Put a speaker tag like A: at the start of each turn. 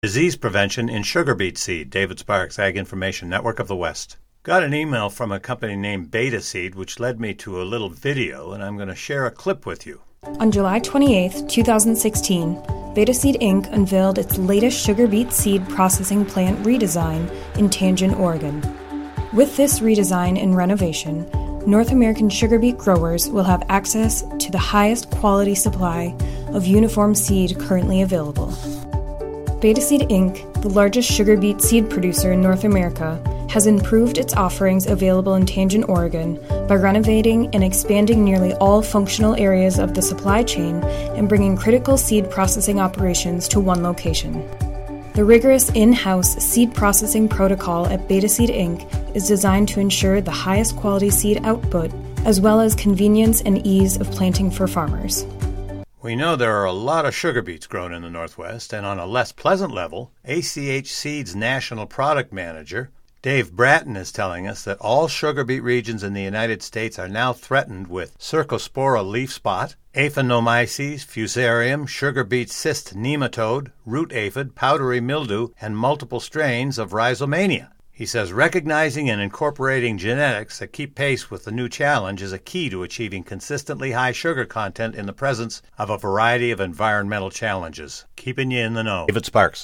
A: Disease Prevention in Sugar Beet Seed. David Sparks, Ag Information Network of the West. Got an email from a company named Beta Seed, which led me to a little video, and I'm going to share a clip with you.
B: On July 28, 2016, Beta Seed Inc. unveiled its latest sugar beet seed processing plant redesign in Tangent, Oregon. With this redesign and renovation, North American sugar beet growers will have access to the highest quality supply of uniform seed currently available. Beta Seed Inc., the largest sugar beet seed producer in North America, has improved its offerings available in Tangent, Oregon by renovating and expanding nearly all functional areas of the supply chain and bringing critical seed processing operations to one location. The rigorous in-house seed processing protocol at Beta Seed Inc. is designed to ensure the highest quality seed output as well as convenience and ease of planting for farmers.
A: We know there are a lot of sugar beets grown in the Northwest, and on a less pleasant level, ACH Seed's National Product Manager, Dave Bratton, is telling us that all sugar beet regions in the United States are now threatened with Cercospora leaf spot, Aphanomyces, Fusarium, sugar beet cyst nematode, root aphid, powdery mildew, and multiple strains of Rhizomania. He says recognizing and incorporating genetics that keep pace with the new challenge is a key to achieving consistently high sugar content in the presence of a variety of environmental challenges. Keeping you in the know. David Sparks.